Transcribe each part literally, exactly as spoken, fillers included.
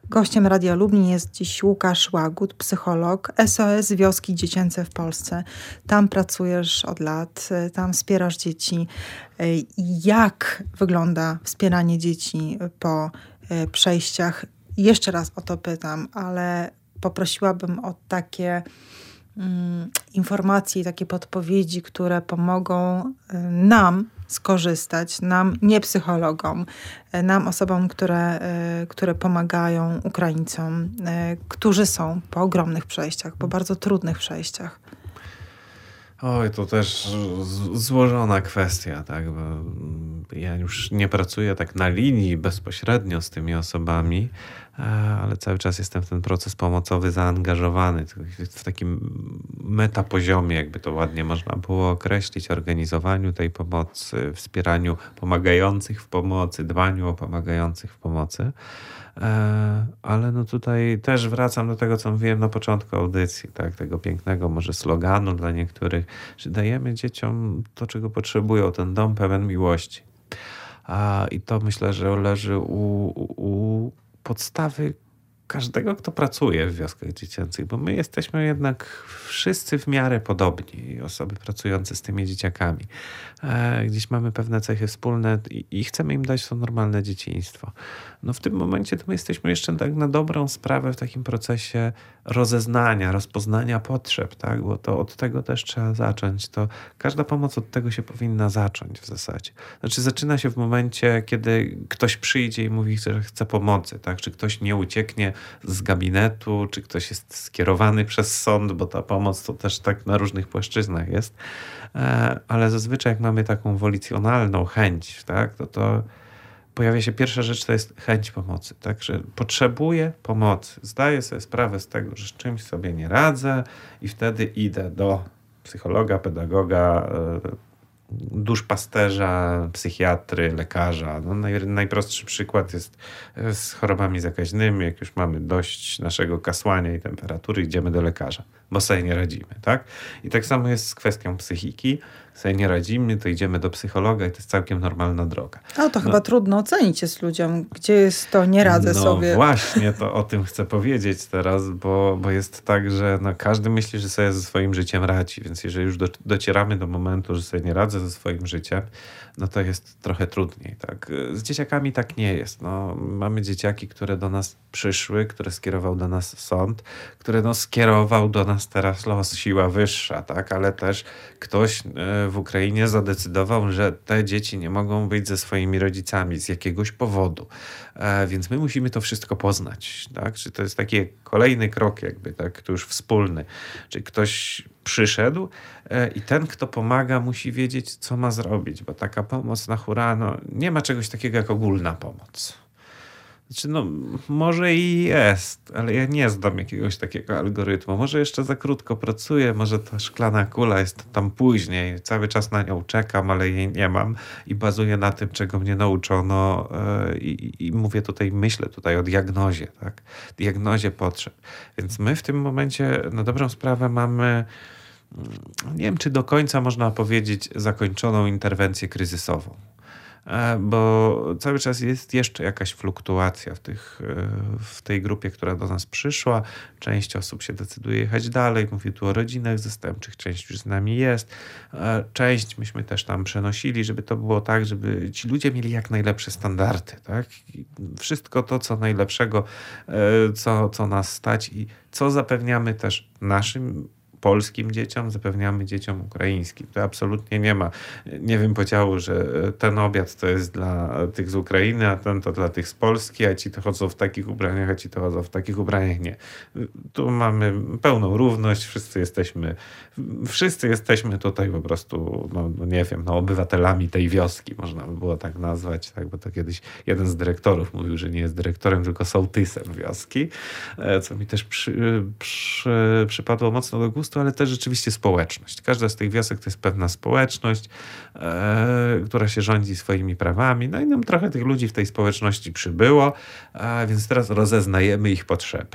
Gościem Radia Lublin jest dziś Łukasz Łagut, psycholog, S O S Wioski Dziecięce w Polsce. Tam pracujesz od lat, tam wspierasz dzieci. Jak wygląda wspieranie dzieci po przejściach? Jeszcze raz o to pytam, ale poprosiłabym o takie mm, informacje i takie podpowiedzi, które pomogą nam skorzystać, nam, nie psychologom, nam, osobom, które, które pomagają Ukraińcom, którzy są po ogromnych przejściach, po bardzo trudnych przejściach. Oj, to też z- złożona kwestia, tak, bo ja już nie pracuję tak na linii bezpośrednio z tymi osobami, e, ale cały czas jestem w ten proces pomocowy zaangażowany w takim metapoziomie, jakby to ładnie można było określić, organizowaniu tej pomocy, wspieraniu pomagających w pomocy, dbaniu o pomagających w pomocy. E, Ale no tutaj też wracam do tego, co mówiłem na początku audycji, tak, tego pięknego może sloganu dla niektórych, że dajemy dzieciom to, czego potrzebują, ten dom pełen miłości. A, I to myślę, że leży u, u podstawy każdego, kto pracuje w wioskach dziecięcych, bo my jesteśmy jednak wszyscy w miarę podobni, osoby pracujące z tymi dzieciakami. E, gdzieś mamy pewne cechy wspólne i, i chcemy im dać to normalne dzieciństwo. No w tym momencie to my jesteśmy jeszcze tak na dobrą sprawę w takim procesie rozeznania, rozpoznania potrzeb, tak? Bo to od tego też trzeba zacząć. To każda pomoc od tego się powinna zacząć w zasadzie. Znaczy zaczyna się w momencie, kiedy ktoś przyjdzie i mówi, że chce pomocy, tak? Czy ktoś nie ucieknie z gabinetu, czy ktoś jest skierowany przez sąd, bo ta pomoc to też tak na różnych płaszczyznach jest. E, ale zazwyczaj jak mamy taką wolicjonalną chęć, tak? To to pojawia się pierwsza rzecz, to jest chęć pomocy, tak, że potrzebuję pomocy, zdaję sobie sprawę z tego, że z czymś sobie nie radzę i wtedy idę do psychologa, pedagoga, duszpasterza, psychiatry, lekarza. No naj, najprostszy przykład jest z chorobami zakaźnymi. Jak już mamy dość naszego kasłania i temperatury, idziemy do lekarza, bo sobie nie radzimy, tak? I tak samo jest z kwestią psychiki. Sobie nie radzimy, to idziemy do psychologa i to jest całkiem normalna droga. No to no, chyba trudno ocenić jest ludziom, gdzie jest to nie radzę no sobie. No właśnie, to o tym chcę powiedzieć teraz, bo, bo jest tak, że no każdy myśli, że sobie ze swoim życiem radzi, więc jeżeli już do, docieramy do momentu, że sobie nie radzę ze swoim życiem, no to jest trochę trudniej, tak. Z dzieciakami tak nie jest. No, mamy dzieciaki, które do nas przyszły, które skierował do nas sąd, które no skierował do nas teraz los, siła wyższa, tak, ale też ktoś w Ukrainie zadecydował, że te dzieci nie mogą być ze swoimi rodzicami z jakiegoś powodu. E, więc my musimy to wszystko poznać, tak? Czy to jest taki kolejny krok jakby, tak? To już wspólny. Czy ktoś przyszedł e, i ten, kto pomaga, musi wiedzieć, co ma zrobić, bo taka pomoc na hura, no, nie ma czegoś takiego jak ogólna pomoc. Znaczy, no, może i jest, ale ja nie znam jakiegoś takiego algorytmu. Może jeszcze za krótko pracuję, może ta szklana kula jest tam później. Cały czas na nią czekam, ale jej nie mam i bazuję na tym, czego mnie nauczono yy, i, i mówię tutaj, myślę tutaj o diagnozie, tak? Diagnozie potrzeb. Więc my w tym momencie na dobrą sprawę mamy, nie wiem, czy do końca można powiedzieć, zakończoną interwencję kryzysową. Bo cały czas jest jeszcze jakaś fluktuacja w, tych, w tej grupie, która do nas przyszła. Część osób się decyduje jechać dalej. Mówię tu o rodzinach zastępczych. Część już z nami jest. Część myśmy też tam przenosili, żeby to było tak, żeby ci ludzie mieli jak najlepsze standardy. Tak? Wszystko to, co najlepszego, co, co nas stać i co zapewniamy też naszym polskim dzieciom, zapewniamy dzieciom ukraińskim. To absolutnie nie ma, nie wiem, podziału, że ten obiad to jest dla tych z Ukrainy, a ten to dla tych z Polski, a ci to chodzą w takich ubraniach, a ci to chodzą w takich ubraniach. Nie. Tu mamy pełną równość, wszyscy jesteśmy, wszyscy jesteśmy tutaj po prostu, no, no nie wiem, no, obywatelami tej wioski, można by było tak nazwać, tak, bo to kiedyś jeden z dyrektorów mówił, że nie jest dyrektorem, tylko sołtysem wioski, co mi też przy, przy, przypadło mocno do gustu, ale też rzeczywiście społeczność. Każda z tych wiosek to jest pewna społeczność, e, która się rządzi swoimi prawami. No i nam trochę tych ludzi w tej społeczności przybyło, a więc teraz rozeznajemy ich potrzeby.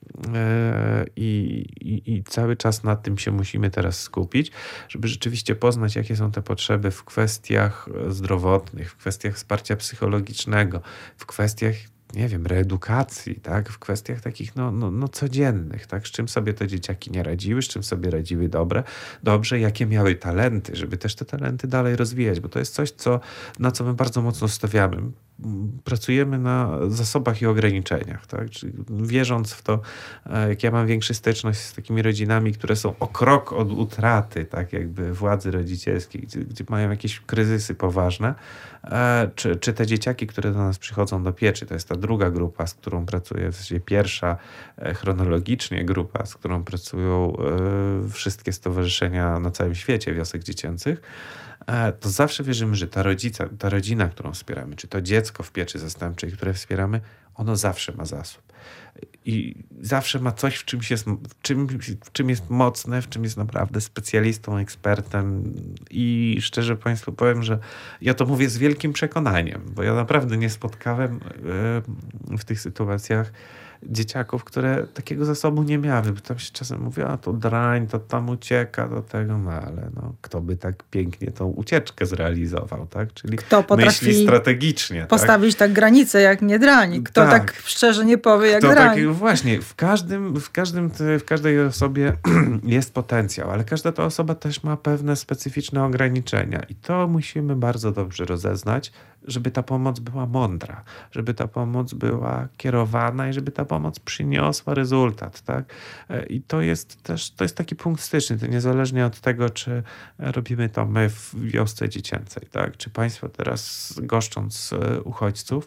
E, i, i, I cały czas nad tym się musimy teraz skupić, żeby rzeczywiście poznać, jakie są te potrzeby w kwestiach zdrowotnych, w kwestiach wsparcia psychologicznego, w kwestiach nie wiem, reedukacji, tak? W kwestiach takich no, no, no codziennych, tak? Z czym sobie te dzieciaki nie radziły, z czym sobie radziły dobre, dobrze, jakie miały talenty, żeby też te talenty dalej rozwijać, bo to jest coś, co, na co my bardzo mocno stawiamy. Pracujemy na zasobach i ograniczeniach, tak? Czyli wierząc w to, jak ja mam większą styczność z takimi rodzinami, które są o krok od utraty, tak jakby władzy rodzicielskiej, gdzie, gdzie mają jakieś kryzysy poważne, czy, czy te dzieciaki, które do nas przychodzą do pieczy, to jest ta druga grupa, z którą pracuję, w sensie pierwsza chronologicznie grupa, z którą pracują wszystkie stowarzyszenia na całym świecie wiosek dziecięcych, to zawsze wierzymy, że ta, rodzica, ta rodzina, którą wspieramy, czy to dziecko w pieczy zastępczej, które wspieramy, ono zawsze ma zasób. I zawsze ma coś, w czymś jest, w czym, w czym jest mocne, w czym jest naprawdę specjalistą, ekspertem. I szczerze Państwu powiem, że ja to mówię z wielkim przekonaniem, bo ja naprawdę nie spotkałem w tych sytuacjach dzieciaków, które takiego zasobu nie miały, bo tam się czasem mówi, a to drań, to tam ucieka do tego, no ale no, kto by tak pięknie tą ucieczkę zrealizował, tak? Czyli kto myśli strategicznie. Postawić tak, tak granicę jak nie drań. Kto tak, tak szczerze nie powie jak kto drań. Tak, właśnie, w każdym, w każdym, w każdej osobie jest potencjał, ale każda ta osoba też ma pewne specyficzne ograniczenia i to musimy bardzo dobrze rozeznać, żeby ta pomoc była mądra, żeby ta pomoc była kierowana i żeby ta pomoc przyniosła rezultat, tak? I to jest też, to jest taki punkt styczny, to niezależnie od tego, czy robimy to my w wiosce dziecięcej, tak? Czy państwo teraz goszcząc uchodźców,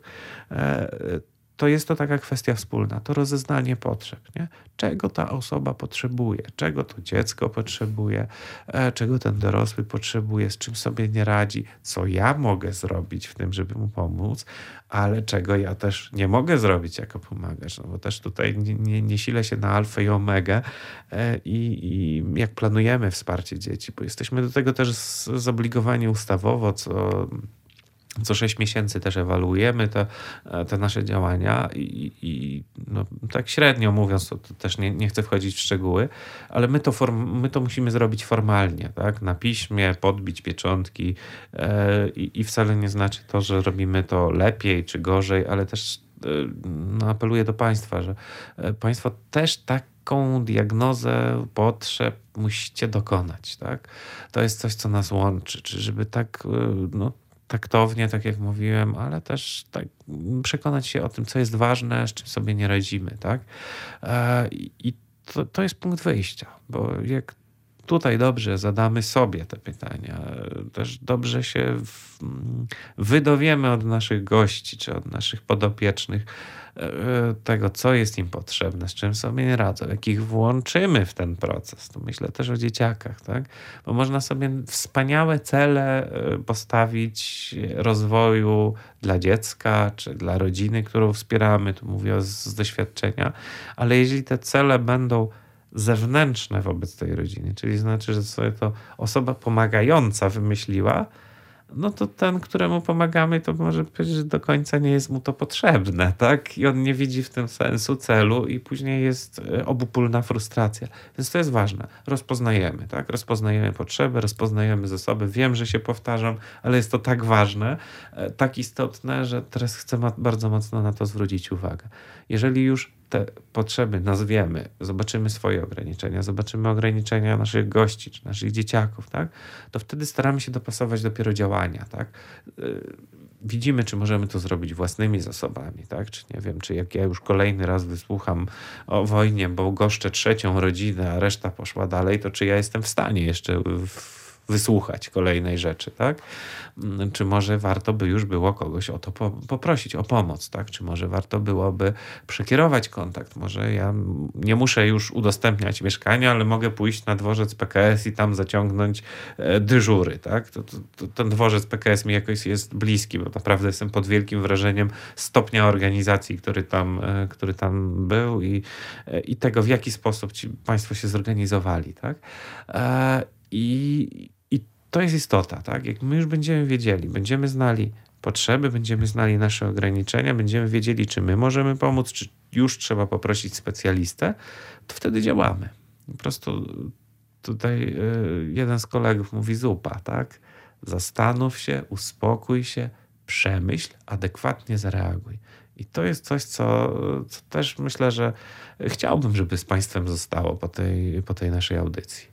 to jest to taka kwestia wspólna, to rozeznanie potrzeb, nie? Czego ta osoba potrzebuje, czego to dziecko potrzebuje, e, czego ten dorosły potrzebuje, z czym sobie nie radzi, co ja mogę zrobić w tym, żeby mu pomóc, ale czego ja też nie mogę zrobić jako pomagacz, no bo też tutaj nie, nie, nie silę się na alfę i omegę e, i, i jak planujemy wsparcie dzieci, bo jesteśmy do tego też z, zobligowani ustawowo, co... Co sześć miesięcy też ewaluujemy te, te nasze działania i, i no, tak średnio mówiąc, to, to też nie, nie chcę wchodzić w szczegóły, ale my to, form, my to musimy zrobić formalnie, tak? Na piśmie, podbić pieczątki e, i, i wcale nie znaczy to, że robimy to lepiej czy gorzej, ale też e, no, apeluję do państwa, że e, państwo też tak taką diagnozę potrzeb musicie dokonać, tak? To jest coś, co nas łączy, czy żeby tak no, taktownie, tak jak mówiłem, ale też tak przekonać się o tym, co jest ważne, z czym sobie nie radzimy, tak? I to, to jest punkt wyjścia, bo jak tutaj dobrze zadamy sobie te pytania, też dobrze się w, wydowiemy od naszych gości, czy od naszych podopiecznych tego, co jest im potrzebne, z czym sobie nie radzą, jak ich włączymy w ten proces. Tu myślę też o dzieciakach, tak? Bo można sobie wspaniałe cele postawić rozwoju dla dziecka, czy dla rodziny, którą wspieramy, tu mówię z, z doświadczenia, ale jeżeli te cele będą zewnętrzne wobec tej rodziny, czyli znaczy, że sobie to osoba pomagająca wymyśliła, no to ten, któremu pomagamy, to może powiedzieć, że do końca nie jest mu to potrzebne, tak? I on nie widzi w tym sensu, celu i później jest obopólna frustracja. Więc to jest ważne. Rozpoznajemy, tak? Rozpoznajemy potrzeby, rozpoznajemy zasoby. Wiem, że się powtarzam, ale jest to tak ważne, tak istotne, że teraz chcę bardzo mocno na to zwrócić uwagę. Jeżeli już te potrzeby nazwiemy, zobaczymy swoje ograniczenia, zobaczymy ograniczenia naszych gości, czy naszych dzieciaków, tak? To wtedy staramy się dopasować dopiero działania, tak? Widzimy, czy możemy to zrobić własnymi zasobami, tak? Czy nie wiem, czy jak ja już kolejny raz wysłucham o wojnie, bo goszczę trzecią rodzinę, a reszta poszła dalej, to czy ja jestem w stanie jeszcze w wysłuchać kolejnej rzeczy, tak? Czy może warto by już było kogoś o to po, poprosić, o pomoc, tak? Czy może warto byłoby przekierować kontakt? Może ja nie muszę już udostępniać mieszkania, ale mogę pójść na dworzec P K S i tam zaciągnąć e, dyżury, tak? To, to, to, ten dworzec P K S mi jakoś jest bliski, bo naprawdę jestem pod wielkim wrażeniem stopnia organizacji, który tam, e, który tam był i, e, i tego, w jaki sposób ci państwo się zorganizowali, tak? E, I, I to jest istota, tak? Jak my już będziemy wiedzieli, będziemy znali potrzeby, będziemy znali nasze ograniczenia, będziemy wiedzieli, czy my możemy pomóc, czy już trzeba poprosić specjalistę, to wtedy działamy. Po prostu tutaj jeden z kolegów mówi zupa, tak? Zastanów się, uspokój się, przemyśl, adekwatnie zareaguj. I to jest coś, co, co też myślę, że chciałbym, żeby z Państwem zostało po tej, po tej naszej audycji.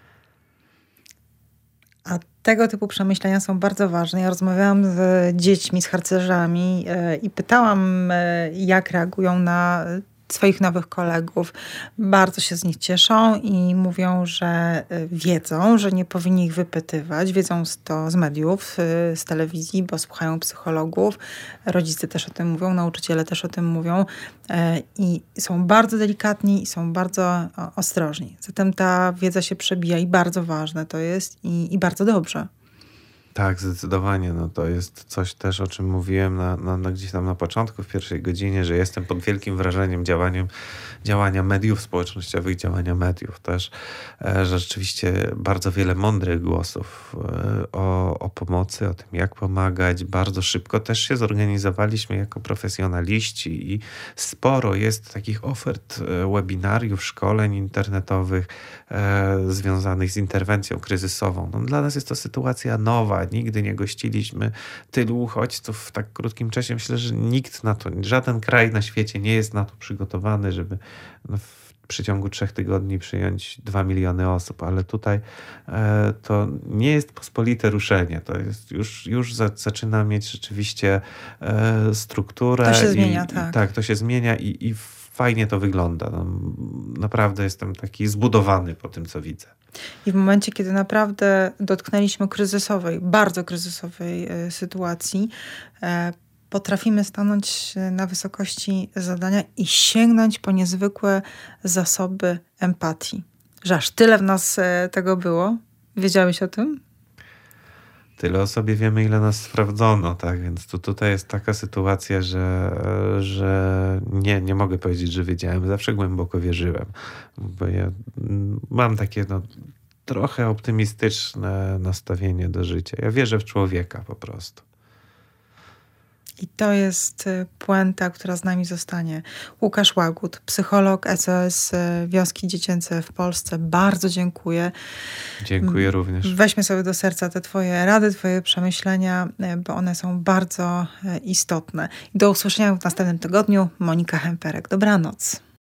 A tego typu przemyślenia są bardzo ważne. Ja rozmawiałam z dziećmi, z harcerzami e, i pytałam, e, jak reagują na swoich nowych kolegów. Bardzo się z nich cieszą i mówią, że e, wiedzą, że nie powinni ich wypytywać. Wiedzą to z mediów, e, z telewizji, bo słuchają psychologów. Rodzice też o tym mówią, nauczyciele też o tym mówią. E, I są bardzo delikatni i są bardzo o, ostrożni. Zatem ta wiedza się przebija i bardzo ważne to jest i, i bardzo dobrze. Tak, zdecydowanie. No to jest coś też, o czym mówiłem na, na, na gdzieś tam na początku, w pierwszej godzinie, że jestem pod wielkim wrażeniem działaniem, działania mediów społecznościowych, działania mediów też, e, że rzeczywiście bardzo wiele mądrych głosów e, o, o pomocy, o tym, jak pomagać. Bardzo szybko też się zorganizowaliśmy jako profesjonaliści i sporo jest takich ofert e, webinariów, szkoleń internetowych e, związanych z interwencją kryzysową. No, dla nas jest to sytuacja nowa. Nigdy nie gościliśmy tylu uchodźców w tak krótkim czasie. Myślę, że nikt na to, żaden kraj na świecie nie jest na to przygotowany, żeby no, w przeciągu trzech tygodni przyjąć dwa miliony osób, ale tutaj e, to nie jest pospolite ruszenie. To jest już, już za, zaczyna mieć rzeczywiście e, strukturę. To się zmienia, i, tak. I, tak, to się zmienia i, i fajnie to wygląda. No, naprawdę jestem taki zbudowany po tym, co widzę. I w momencie, kiedy naprawdę dotknęliśmy kryzysowej, bardzo kryzysowej e, sytuacji, e, potrafimy stanąć na wysokości zadania i sięgnąć po niezwykłe zasoby empatii. Że aż tyle w nas e, tego było. Wiedziałeś o tym? Tyle o sobie wiemy, ile nas sprawdzono, tak? Więc tu, tutaj jest taka sytuacja, że, że nie, nie mogę powiedzieć, że wiedziałem. Zawsze głęboko wierzyłem. Bo ja mam takie no, trochę optymistyczne nastawienie do życia. Ja wierzę w człowieka po prostu. I to jest puenta, która z nami zostanie. Łukasz Łagód, psycholog S O S Wioski Dziecięce w Polsce. Bardzo dziękuję. Dziękuję również. Weźmy sobie do serca te twoje rady, twoje przemyślenia, bo one są bardzo istotne. Do usłyszenia w następnym tygodniu. Monika Hemperek. Dobranoc.